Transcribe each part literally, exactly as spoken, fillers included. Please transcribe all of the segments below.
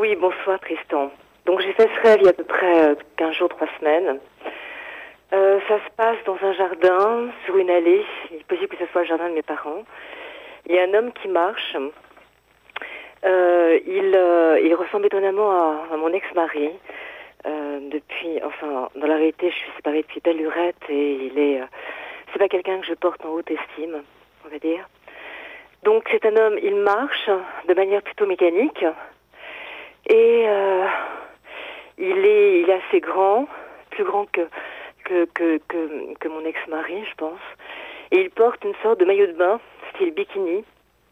Oui, bonsoir Tristan. Donc j'ai fait ce rêve il y a à peu près euh, quinze jours, trois semaines. Euh, ça se passe dans un jardin, sur une allée. Il est possible que ce soit le jardin de mes parents. Il y a un homme qui marche. Euh, il, euh, il ressemble étonnamment à, à mon ex-mari. Euh, depuis, enfin, dans la réalité, je suis séparée depuis belle lurette et il est, euh, c'est pas quelqu'un que je porte en haute estime, on va dire. Donc c'est un homme, il marche de manière plutôt mécanique et euh, il est, il est assez grand, plus grand que que que que, que mon ex-mari, je pense. Et il porte une sorte de maillot de bain, style bikini,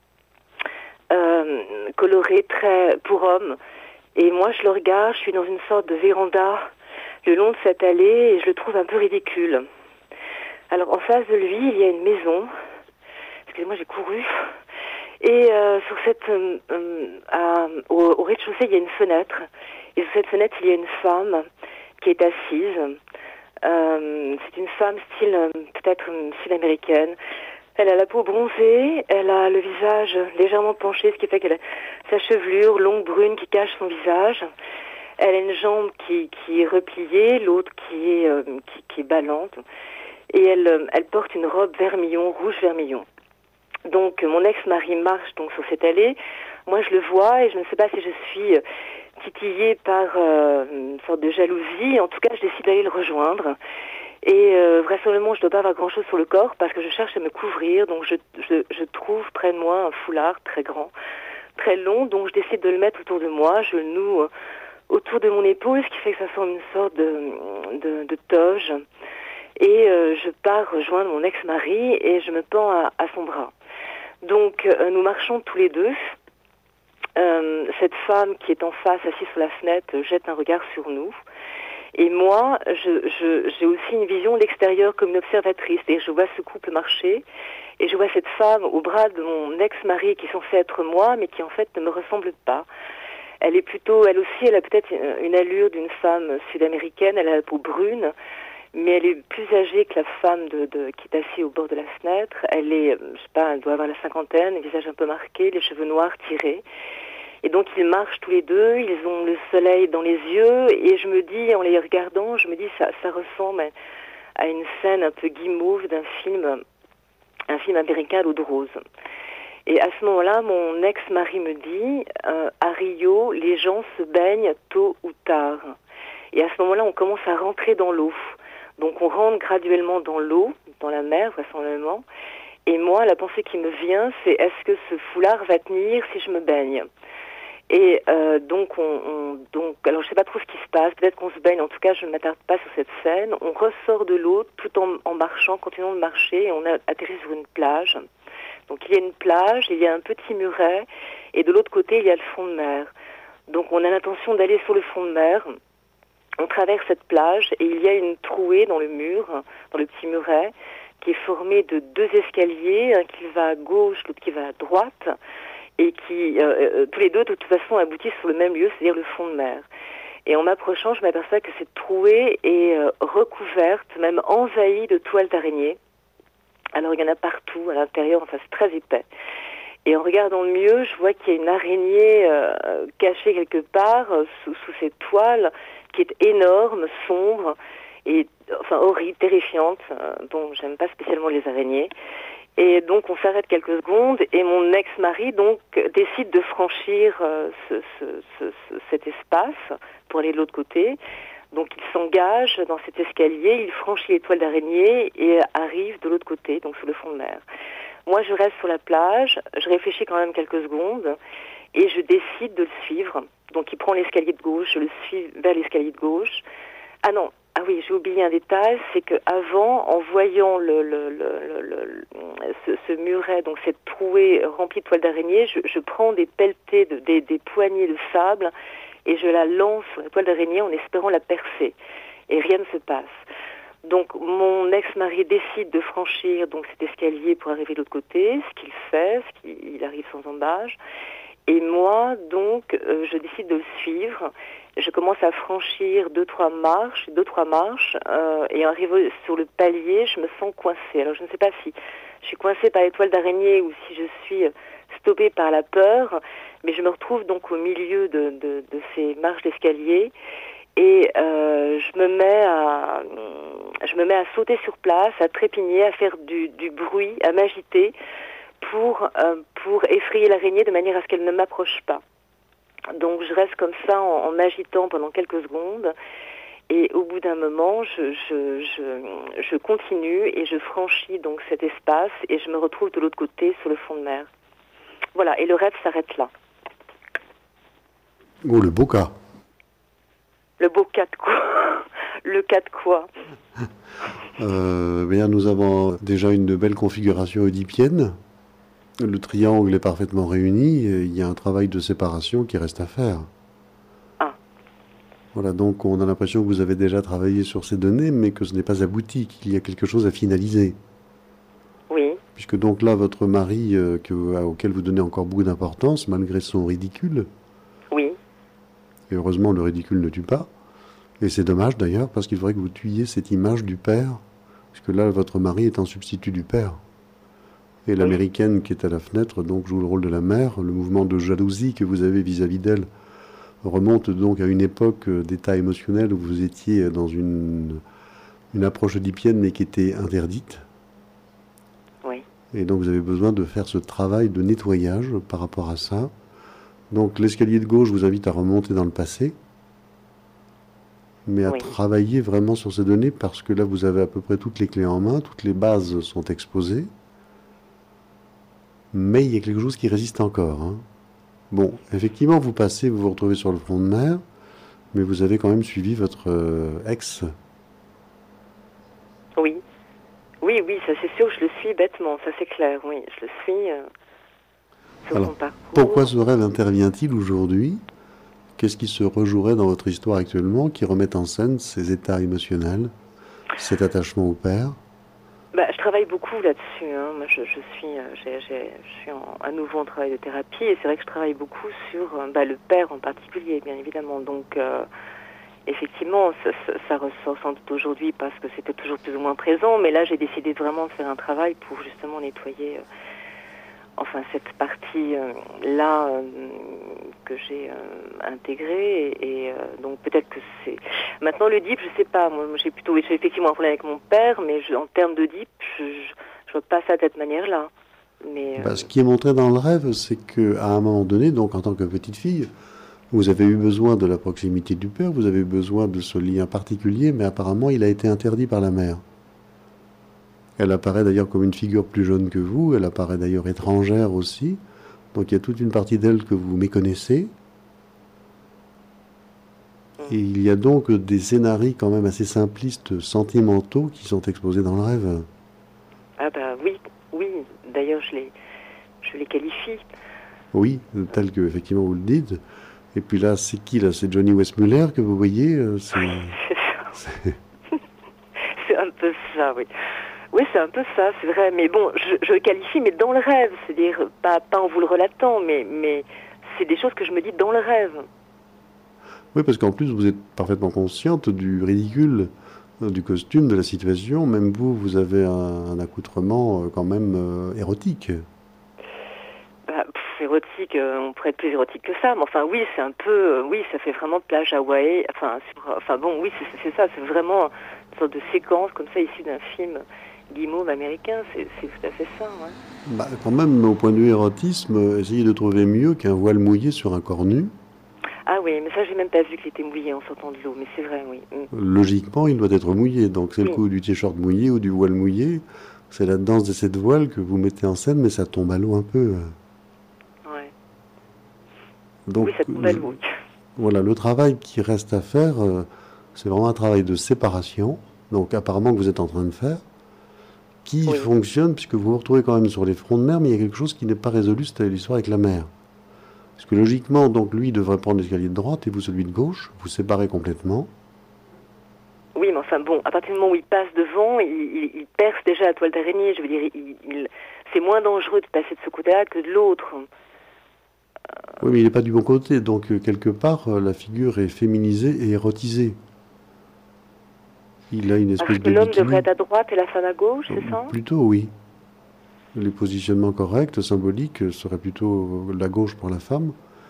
euh, coloré très pour homme. Et moi, je le regarde, je suis dans une sorte de véranda le long de cette allée et je le trouve un peu ridicule. Alors, en face de lui, il y a une maison. Excusez-moi, j'ai couru. Et euh, sur cette, euh, euh, à, au, au rez-de-chaussée, il y a une fenêtre. Et sur cette fenêtre, il y a une femme qui est assise. Euh, c'est une femme style, euh, peut-être style américaine. Elle a la peau bronzée, elle a le visage légèrement penché, ce qui fait qu'elle a sa chevelure longue brune qui cache son visage. Elle a une jambe qui, qui est repliée, l'autre qui est, euh, qui, qui est ballante. Et elle, euh, elle porte une robe vermillon, rouge vermillon. Donc mon ex-mari marche donc sur cette allée. Moi je le vois et je ne sais pas si je suis titillée par euh, une sorte de jalousie. En tout cas, je décide d'aller le rejoindre. Et euh, vraisemblablement, je ne dois pas avoir grand-chose sur le corps parce que je cherche à me couvrir. Donc je, je, je trouve près de moi un foulard très grand, très long. Donc je décide de le mettre autour de moi. Je le noue autour de mon épaule, ce qui fait que ça forme une sorte de, de, de toge. Et euh, je pars rejoindre mon ex-mari et je me pends à, à son bras. Donc euh, nous marchons tous les deux. Euh, cette femme qui est en face, assise sur la fenêtre, jette un regard sur nous. Et moi, je, je, j'ai aussi une vision de l'extérieur comme une observatrice. Et je vois ce couple marcher. Et je vois cette femme au bras de mon ex-mari qui est censé être moi, mais qui en fait ne me ressemble pas. Elle est plutôt, elle aussi, elle a peut-être une allure d'une femme sud-américaine. Elle a la peau brune. Mais elle est plus âgée que la femme de, de, qui est assise au bord de la fenêtre. Elle est, je sais pas, elle doit avoir la cinquantaine, le visage un peu marqué, les cheveux noirs tirés. Et donc ils marchent tous les deux, ils ont le soleil dans les yeux, et je me dis, en les regardant, je me dis, ça, ça ressemble à, à une scène un peu guimauve d'un film, un film américain à l'eau de rose. Et à ce moment-là, mon ex-mari me dit, euh, à Rio, les gens se baignent tôt ou tard. Et à ce moment-là, on commence à rentrer dans l'eau. Donc on rentre graduellement dans l'eau, dans la mer vraisemblablement. Et moi, la pensée qui me vient, c'est est-ce que ce foulard va tenir si je me baigne? Et euh, donc, on, on, donc, alors je sais pas trop ce qui se passe. Peut-être qu'on se baigne. En tout cas, je ne m'attarde pas sur cette scène. On ressort de l'eau tout en, en marchant, continuons de marcher, et on a atterri sur une plage. Donc il y a une plage, il y a un petit muret, et de l'autre côté, il y a le fond de mer. Donc on a l'intention d'aller sur le fond de mer. On traverse cette plage et il y a une trouée dans le mur, dans le petit muret, qui est formée de deux escaliers, un qui va à gauche, l'autre qui va à droite, et qui, euh, euh, tous les deux, de toute façon, aboutissent sur le même lieu, c'est-à-dire le fond de mer. Et en m'approchant, je m'aperçois que cette trouée est euh, recouverte, même envahie de toiles d'araignée. Alors il y en a partout, à l'intérieur, enfin c'est très épais. Et en regardant mieux, je vois qu'il y a une araignée euh, cachée quelque part, euh, sous, sous ces toiles, qui est énorme, sombre, et enfin horrible, terrifiante. Euh, bon, j'aime pas spécialement les araignées. Et donc on s'arrête quelques secondes et mon ex-mari donc décide de franchir euh, ce, ce, ce, ce, cet espace pour aller de l'autre côté. Donc il s'engage dans cet escalier, il franchit les toiles d'araignée et arrive de l'autre côté, donc sur le fond de mer. Moi je reste sur la plage, je réfléchis quand même quelques secondes et je décide de le suivre. Donc il prend l'escalier de gauche, je le suis vers l'escalier de gauche. Ah non, ah oui, j'ai oublié un détail, c'est que avant, en voyant le, le, le, le, le ce, ce muret, donc cette trouée remplie de toiles d'araignée, je, je prends des pelletées, de, des, des poignées de sable et je la lance sur la toile d'araignée en espérant la percer. Et rien ne se passe. Donc mon ex-mari décide de franchir donc cet escalier pour arriver de l'autre côté, ce qu'il fait, ce qu'il il arrive sans embâche. Et moi, donc, euh, je décide de le suivre. Je commence à franchir deux, trois marches, deux, trois marches, euh, et arrivé sur le palier, je me sens coincée. Alors, je ne sais pas si je suis coincée par les toiles d'araignée ou si je suis stoppée par la peur, Mais je me retrouve donc au milieu de, de, de ces marches d'escalier et euh, je me mets à je me mets à sauter sur place, à trépigner, à faire du, du bruit, à m'agiter pour euh, pour effrayer l'araignée de manière à ce qu'elle ne m'approche pas. Donc je reste comme ça en, en m'agitant pendant quelques secondes et au bout d'un moment je, je, je, je continue et je franchis donc cet espace et je me retrouve de l'autre côté sur le fond de mer. Voilà, et le rêve s'arrête là. Oh, le beau cas. Le beau cas de quoi? Le cas de quoi? euh, bien, Nous avons déjà une belle configuration oedipienne. Le triangle est parfaitement réuni et il y a un travail de séparation qui reste à faire. Ah. Voilà, donc on a l'impression que vous avez déjà travaillé sur ces données, mais que ce n'est pas abouti, qu'il y a quelque chose à finaliser. Oui. Puisque donc là, votre mari, euh, que, auquel vous donnez encore beaucoup d'importance, malgré son ridicule. Oui. Et heureusement, le ridicule ne tue pas. Et c'est dommage d'ailleurs, parce qu'il faudrait que vous tuiez cette image du père, puisque là, votre mari est un substitut du père. Et l'américaine oui. qui est à la fenêtre, donc, joue le rôle de la mère. Le mouvement de jalousie que vous avez vis-à-vis d'elle remonte donc à une époque d'état émotionnel où vous étiez dans une, une approche oedipienne, mais qui était interdite. Oui. Et donc, vous avez besoin de faire ce travail de nettoyage par rapport à ça. Donc, l'escalier de gauche vous invite à remonter dans le passé, mais à oui. travailler vraiment sur ces données, parce que là, vous avez à peu près toutes les clés en main, toutes les bases sont exposées. Mais il y a quelque chose qui résiste encore. Hein. Bon, effectivement, vous passez, vous vous retrouvez sur le front de mer, mais vous avez quand même suivi votre euh, ex. Oui. Oui, oui, ça c'est sûr, je le suis bêtement, ça c'est clair, oui, je le suis euh, sur Alors, son parcours. Pourquoi ce rêve intervient-il aujourd'hui? Qu'est-ce qui se rejouerait dans votre histoire actuellement qui remette en scène ces états émotionnels, cet attachement au père? Bah, je travaille beaucoup là-dessus. Hein. Moi, je, je suis, euh, j'ai, j'ai, je suis en, à nouveau en travail de thérapie et c'est vrai que je travaille beaucoup sur euh, bah, le père en particulier, bien évidemment. Donc, euh, effectivement, ça, ça, ça ressort sans doute aujourd'hui parce que c'était toujours plus ou moins présent. Mais là, j'ai décidé vraiment de faire un travail pour justement nettoyer, euh, enfin, cette partie-là euh, que j'ai euh, intégrée. Et, et euh, donc, peut-être que c'est... Maintenant, le D I P, je sais pas. Moi, j'ai plutôt j'ai effectivement un problème avec mon père, mais je, en termes de D I P, je, je, je vois pas ça de cette manière-là. Mais, bah, euh... ce qui est montré dans le rêve, c'est qu'à un moment donné, donc en tant que petite fille, vous avez eu besoin de la proximité du père, vous avez eu besoin de ce lien particulier, mais apparemment, il a été interdit par la mère. Elle apparaît d'ailleurs comme une figure plus jeune que vous, elle apparaît d'ailleurs étrangère aussi. Donc il y a toute une partie d'elle que vous méconnaissez. Et il y a donc des scénarios quand même assez simplistes, sentimentaux, qui sont exposés dans le rêve. Ah bah oui, oui. D'ailleurs, je les, je les qualifie. Oui, tel que effectivement vous le dites. Et puis là, c'est qui là? C'est Johnny Weissmuller que vous voyez? C'est, c'est ça. C'est... c'est un peu ça, oui. Oui, c'est un peu ça, c'est vrai. Mais bon, je, je le qualifie, mais dans le rêve. C'est-à-dire, pas, pas en vous le relatant, mais, mais c'est des choses que je me dis dans le rêve. Oui, parce qu'en plus, vous êtes parfaitement consciente du ridicule du costume, de la situation. Même vous, vous avez un, un accoutrement quand même euh, érotique. Bah, pff, érotique, euh, on pourrait être plus érotique que ça. Mais enfin, oui, c'est un peu... Euh, oui, ça fait vraiment plage Hawaï. Enfin, sur, enfin bon, oui, c'est, c'est ça. C'est vraiment une sorte de séquence comme ça, issue d'un film guimauve américain. C'est, c'est tout à fait ça, ouais. Bah, quand même, au point de vue érotisme, essayez de trouver mieux qu'un voile mouillé sur un corps nu. Ah oui, mais ça, j'ai même pas vu qu'il était mouillé en sortant de l'eau, mais c'est vrai, oui. Mm. Logiquement, il doit être mouillé, donc c'est oui. Le coup du t-shirt mouillé ou du voile mouillé. C'est la danse de cette voile que vous mettez en scène, mais ça tombe à l'eau un peu. Ouais. Donc, oui, ça tombe à l'eau. Voilà, le travail qui reste à faire, c'est vraiment un travail de séparation, donc apparemment que vous êtes en train de faire, qui oui. fonctionne, puisque vous vous retrouvez quand même sur les fronts de mer, mais il y a quelque chose qui n'est pas résolu, c'était l'histoire avec la mer. Parce que logiquement, donc lui devrait prendre l'escalier de droite et vous celui de gauche, vous séparez complètement. Oui, mais enfin bon, à partir du moment où il passe devant, il, il, il perce déjà la toile d'araignée. Je veux dire, il, il, c'est moins dangereux de passer de ce côté-là que de l'autre. Euh... Oui, mais il n'est pas du bon côté, donc euh, quelque part, euh, la figure est féminisée et érotisée. Il a une espèce Parce que de l'homme bikini. devrait être à droite et la femme à gauche, c'est ça? Plutôt, oui. Les positionnements corrects, symboliques, seraient plutôt la gauche pour la femme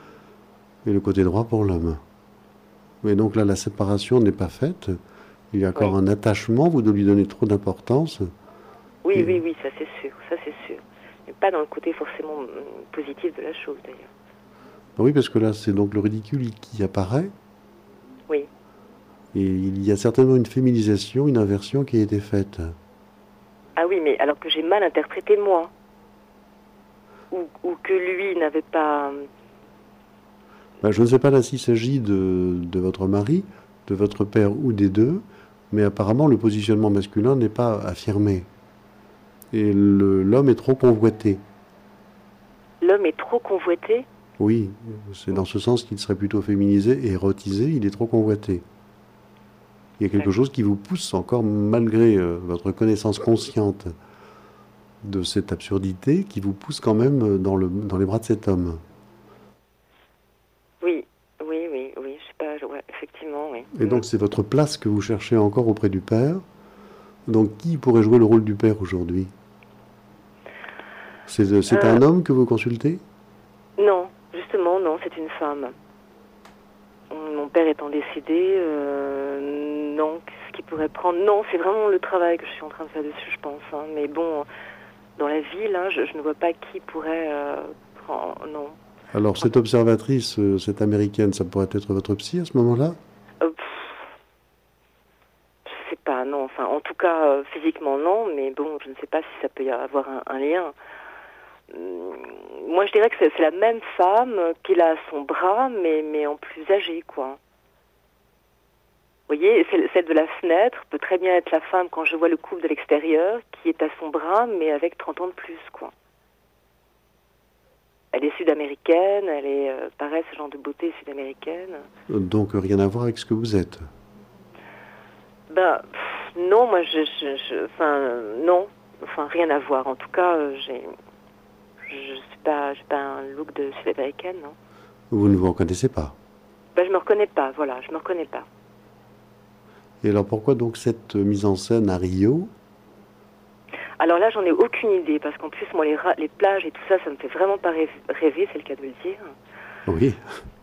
et le côté droit pour l'homme. Mais donc là, la séparation n'est pas faite. Il y a encore Oui. un attachement, vous de lui donner trop d'importance. Oui, Et- oui, oui, ça c'est sûr, ça c'est sûr. Mais pas dans le côté forcément hum, positif de la chose d'ailleurs. Ah oui, parce que là, c'est donc le ridicule qui apparaît. Oui. Et il y a certainement une féminisation, une inversion qui a été faite. Ah oui, mais alors que j'ai mal interprété moi. Ou, ou que lui n'avait pas... hum, Ben, je ne sais pas là s'il s'agit de, de votre mari, de votre père ou des deux, mais apparemment le positionnement masculin n'est pas affirmé. Et le- l'homme est trop convoité. L'homme est trop convoité. Oui, c'est dans ce sens qu'il serait plutôt féminisé et érotisé, il est trop convoité. Il y a quelque D'accord. chose qui vous pousse encore, malgré euh, votre connaissance consciente de cette absurdité, qui vous pousse quand même dans, le, dans les bras de cet homme. Oui, oui, oui, oui, je sais pas, je- ouais, effectivement, oui. Et donc c'est votre place que vous cherchez encore auprès du père. Donc qui pourrait jouer le rôle du père aujourd'hui? C'est c'est Euh, un homme que vous consultez? Non, justement, non, c'est une femme. Mon père étant décédé, euh, non, qu'est-ce qu'il pourrait prendre? Non, c'est vraiment le travail que je suis en train de faire dessus, je pense. Hein. Mais bon, dans la ville, hein, je, je ne vois pas qui pourrait euh, prendre. Non. Alors cette observatrice, euh, cette américaine, ça pourrait être votre psy à ce moment-là? Euh, pff, je sais pas, non. Enfin, en tout cas, euh, physiquement, non. Mais bon, je ne sais pas si ça peut y avoir un, un lien. Hum, Moi, je dirais que c'est c'est la même femme qu'il a à son bras, mais, mais en plus âgée, quoi. Vous voyez, celle celle de la fenêtre peut très bien être la femme, quand je vois le couple de l'extérieur, qui est à son bras, mais avec trente ans de plus, quoi. Elle est sud-américaine, elle est, euh, pareil, ce genre de beauté sud-américaine. Euh, Donc euh, rien à voir avec ce que vous êtes. Ben, pff, non, moi, je, je, je- enfin, euh, non, enfin, rien à voir. En tout cas, euh, j'ai, je suis pas, j'ai pas un look de sud-américaine, non. Vous ne vous reconnaissez pas. Ben, je me reconnais pas, voilà, je me reconnais pas. Et alors pourquoi donc cette euh, mise en scène à Rio? Alors là, j'en ai aucune idée, parce qu'en plus, moi, les, ra- les plages et tout ça, ça me fait vraiment pas rêv- rêver, c'est le cas de le dire. Oui.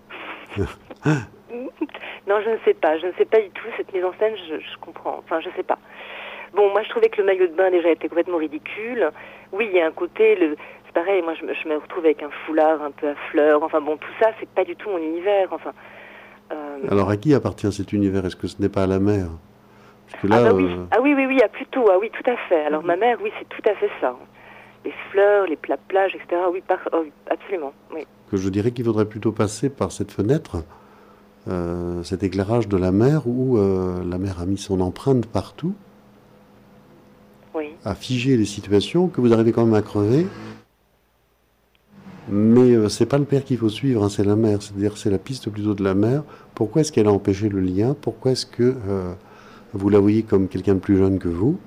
Non, je ne sais pas, je ne sais pas du tout, cette mise en scène, je, je comprends, enfin, je sais pas. Bon, moi, je trouvais que le maillot de bain, déjà, était complètement ridicule. Oui, il y a un côté, le, c'est pareil, moi, je, me- je me retrouve avec un foulard un peu à fleurs, enfin, bon, tout ça, c'est pas du tout mon univers, enfin... euh, Alors à qui appartient cet univers? Est-ce que ce n'est pas à la mer? Parce que là, Ah bah oui, euh, ah oui, oui, oui, ah plutôt, ah oui, tout à fait. Alors ma mère, oui, c'est tout à fait ça. Les fleurs, les plats plages, et cetera. Oui, par, oh, oui, absolument, oui. que je dirais qu'il faudrait plutôt passer par cette fenêtre, euh, cet éclairage de la mer où euh, la mer a mis son empreinte partout, Oui, a figé les situations que vous arrivez quand même à crever. Mais euh, c'est pas le père qu'il faut suivre, hein, c'est la mer. C'est-à-dire c'est la piste plutôt de la mer. Pourquoi est-ce qu'elle a empêché le lien? Pourquoi est-ce que euh, vous la voyez comme quelqu'un de plus jeune que vous?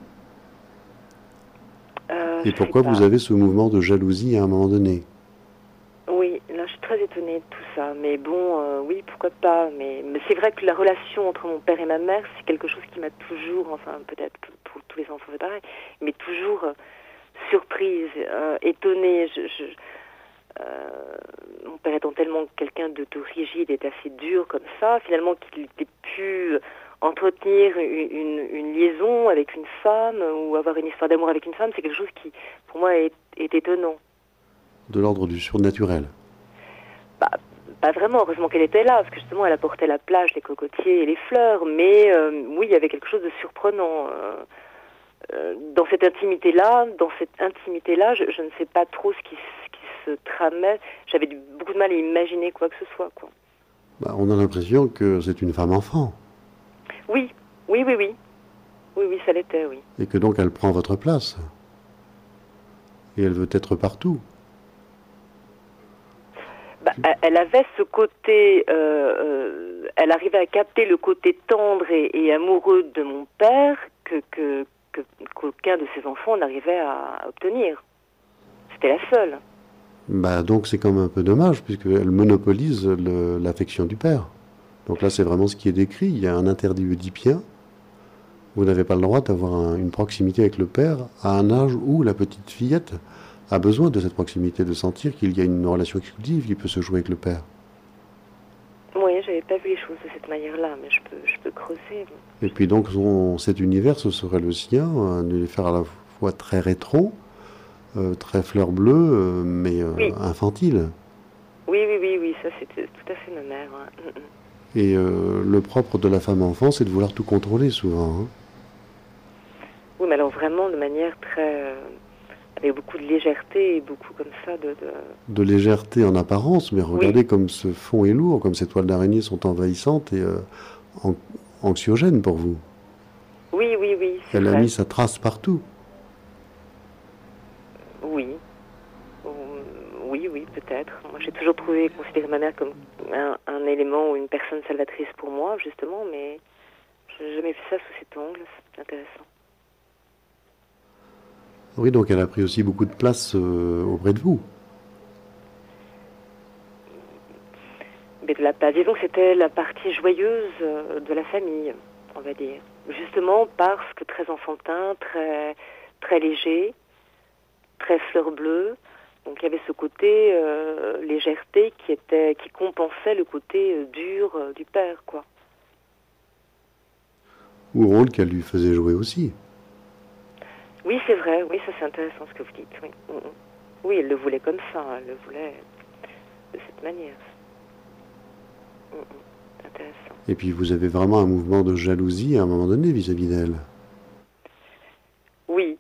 euh, Et je pourquoi sais vous pas. avez ce mouvement de jalousie à un moment donné? Oui, là, je suis très étonnée de tout ça. Mais bon, euh, oui, pourquoi pas. Mais, mais c'est vrai que la relation entre mon père et ma mère, c'est quelque chose qui m'a toujours, enfin, peut-être pour, pour tous les enfants c'est pareil, mais toujours euh, surprise, euh, étonnée. Je, je, euh, mon père étant tellement quelqu'un de, de rigide et d'assez dur comme ça, finalement qu'il ait pu entretenir une, une, une liaison avec une femme ou avoir une histoire d'amour avec une femme, c'est quelque chose qui, pour moi, est, est étonnant. De l'ordre du surnaturel. Bah, pas vraiment, heureusement qu'elle était là, parce que justement, elle apportait la plage, les cocotiers et les fleurs, mais euh, oui, il y avait quelque chose de surprenant. Euh, euh, dans cette intimité-là, dans cette intimité-là, je, je ne sais pas trop ce qui, ce qui se tramait. J'avais du- beaucoup de mal à imaginer quoi que ce soit, quoi. Bah, on a l'impression que c'est une femme enfant. Oui, oui, oui, oui. Oui, oui, ça l'était, oui. Et que donc elle prend votre place. Et elle veut être partout. Bah, elle- elle avait ce côté, euh, euh, elle arrivait à capter le côté tendre et, et amoureux de mon père que, que, que qu'aucun de ses enfants n'arrivait à obtenir. C'était la seule. Bah, donc c'est quand même un peu dommage, puisqu'elle monopolise le- l'affection du père. Donc là, c'est vraiment ce qui est décrit. Il y a un interdit oedipien. Vous n'avez pas le droit d'avoir un- une proximité avec le père à un âge où la petite fillette a besoin de cette proximité, de sentir qu'il y a une relation exclusive qui peut se jouer avec le père. j'avais pas vu les choses de cette manière-là, mais je peux, je peux creuser. Et puis donc, son, cet univers, ce serait le sien, un univers à la fois très rétro, euh, très fleur bleue, euh, mais euh, Oui. infantile. Oui, oui, oui, oui, ça c'était tout à fait ma mère. Ouais. Mm, mm. Et euh, le propre de la femme-enfant, c'est de vouloir tout contrôler souvent. Hein. Oui, mais alors vraiment de manière très... euh, avec beaucoup de légèreté et beaucoup comme ça de... de... De légèreté en apparence, mais regardez Oui. comme ce fond est lourd, comme ces toiles d'araignée sont envahissantes et euh, an- anxiogènes pour vous. Oui, oui, oui, c'est Elle a vrai. mis sa trace partout. Oui. Euh, Oui, oui, peut-être. Moi, j'ai toujours trouvé, considéré ma mère comme un, un élément ou une personne salvatrice pour moi, justement, mais je n'ai jamais vu ça sous cet angle. C'est intéressant. Oui, donc elle a pris aussi beaucoup de place euh, auprès de vous. Mais de la, bah, disons que c'était la partie joyeuse euh, de la famille, on va dire. Justement parce que très enfantin, très, très léger, très fleur bleue. Donc il y avait ce côté euh, légèreté qui était, qui compensait le côté euh, dur euh, du père, quoi. Ou rôle qu'elle lui faisait jouer aussi. Oui, c'est vrai. Oui, ça c'est intéressant ce que vous dites. Oui, Mm, mm. Oui, elle le voulait comme ça. Elle le voulait de cette manière. Mm, mm. Intéressant. Et puis vous avez vraiment un mouvement de jalousie à un moment donné vis-à-vis d'elle. Oui.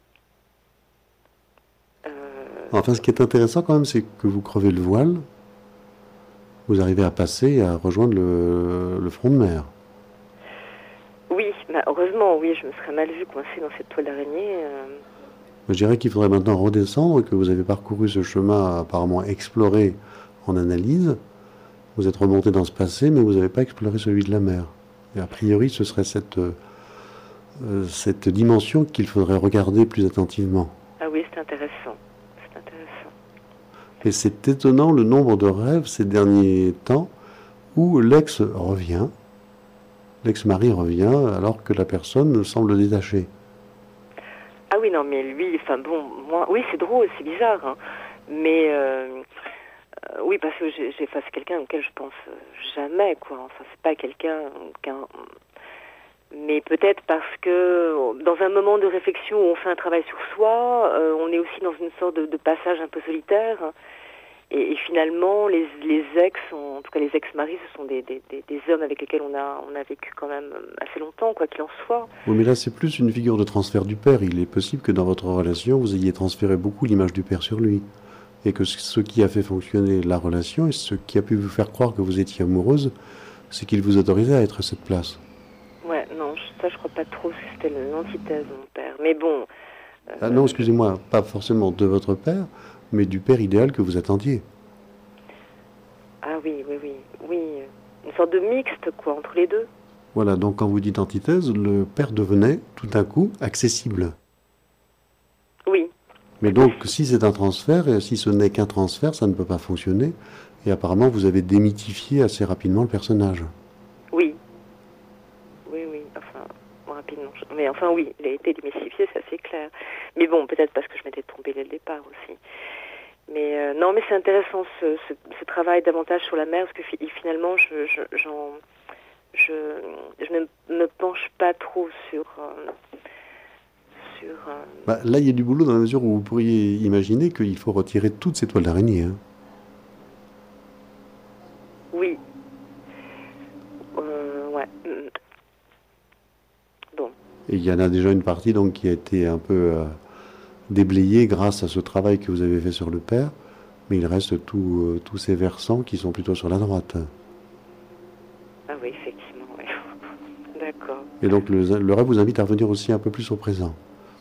Euh, Enfin, ce qui est intéressant quand même, c'est que vous crevez le voile, vous arrivez à passer et à rejoindre le, le front de mer. oui, bah, heureusement, oui, je me serais mal vue coincée dans cette toile d'araignée. euh. Je dirais qu'il faudrait maintenant redescendre, que vous avez parcouru ce chemin apparemment exploré en analyse. Vous êtes remonté dans ce passé, mais vous n'avez pas exploré celui de la mer. Et a priori, ce serait cette, euh, cette dimension qu'il faudrait regarder plus attentivement. Ah oui, c'est intéressant. C'est intéressant. Et c'est étonnant le nombre de rêves ces derniers temps où l'ex revient, l'ex-mari revient alors que la personne semble détachée. Ah oui, non, mais lui, enfin bon, moi, oui, c'est drôle, c'est bizarre, hein, mais euh, euh, oui, parce que j'ai, j'ai, enfin, c'est quelqu'un auquel je pense euh, jamais, quoi. Enfin, c'est pas quelqu'un, qu'un, mais peut-être parce que dans un moment de réflexion où on fait un travail sur soi, euh, on est aussi dans une sorte de, de passage un peu solitaire. Et, et finalement, les, les ex, en tout cas les ex-maris, ce sont des, des, des, des hommes avec lesquels on a, on a vécu quand même assez longtemps, quoi qu'il en soit. Oui, mais là, c'est plus une figure de transfert du père. Il est possible que dans votre relation, vous ayez transféré beaucoup l'image du père sur lui. Et que ce qui a fait fonctionner la relation et ce qui a pu vous faire croire que vous étiez amoureuse, c'est qu'il vous autorisait à être à cette place. Ouais, non, ça je crois pas trop, parce que c'était l'antithèse de mon père. Mais bon... Euh, Ah non, excusez-moi, pas forcément de votre père, mais du père idéal que vous attendiez. Ah oui, oui, oui, oui. Une sorte de mixte, quoi, entre les deux. Voilà, donc quand vous dites antithèse, le père devenait tout à coup accessible. Oui. Mais donc, si c'est un transfert, et si ce n'est qu'un transfert, ça ne peut pas fonctionner. Et apparemment, vous avez démythifié assez rapidement le personnage. Oui. Oui, oui, enfin, rapidement. Mais enfin, oui, il a été démystifié, c'est assez clair. Mais bon, peut-être parce que je m'étais trompée dès le départ aussi. Mais euh, non, mais c'est intéressant ce, ce, ce travail davantage sur la mer, parce que fi- finalement, je, je, j'en, je, je ne me penche pas trop sur... Euh, sur euh, Bah, là, il y a du boulot dans la mesure où vous pourriez imaginer qu'il faut retirer toutes ces toiles d'araignée. Hein. Oui. Euh, ouais. Bon. Et il y en a déjà une partie donc, qui a été un peu euh, déblayée grâce à ce travail que vous avez fait sur le père. Mais il reste tout, euh, tous ces versants qui sont plutôt sur la droite. Ah oui, effectivement, oui. D'accord. Et donc le, le rêve vous invite à revenir aussi un peu plus au présent.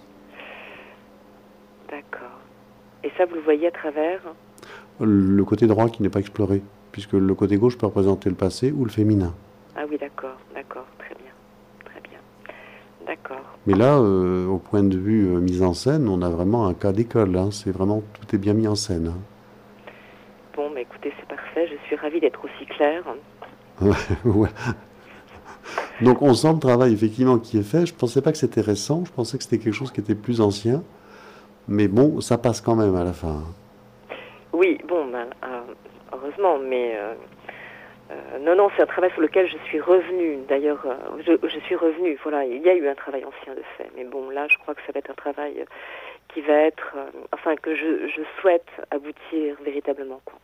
D'accord. Et ça, vous le voyez à travers? Le côté droit qui n'est pas exploré, puisque le côté gauche peut représenter le passé ou le féminin. Ah oui, d'accord, d'accord, très bien, très bien. D'accord. Mais là, euh, au point de vue euh, mise en scène, on a vraiment un cas d'école. Hein. C'est vraiment, tout est bien mis en scène. Hein. Bon, bah écoutez, c'est parfait, je suis ravie d'être aussi claire. Ouais. Donc on sent le travail effectivement qui est fait. Je ne pensais pas que c'était récent, je pensais que c'était quelque chose qui était plus ancien. Mais bon, ça passe quand même à la fin. Oui, bon, ben, euh, heureusement, mais euh, Euh, non, non, c'est un travail sur lequel je suis revenue. D'ailleurs, euh, je, je suis revenue. Voilà, il y a eu un travail ancien de fait. Mais bon, là, je crois que ça va être un travail qui va être, euh, enfin, que je, je souhaite aboutir véritablement, quoi.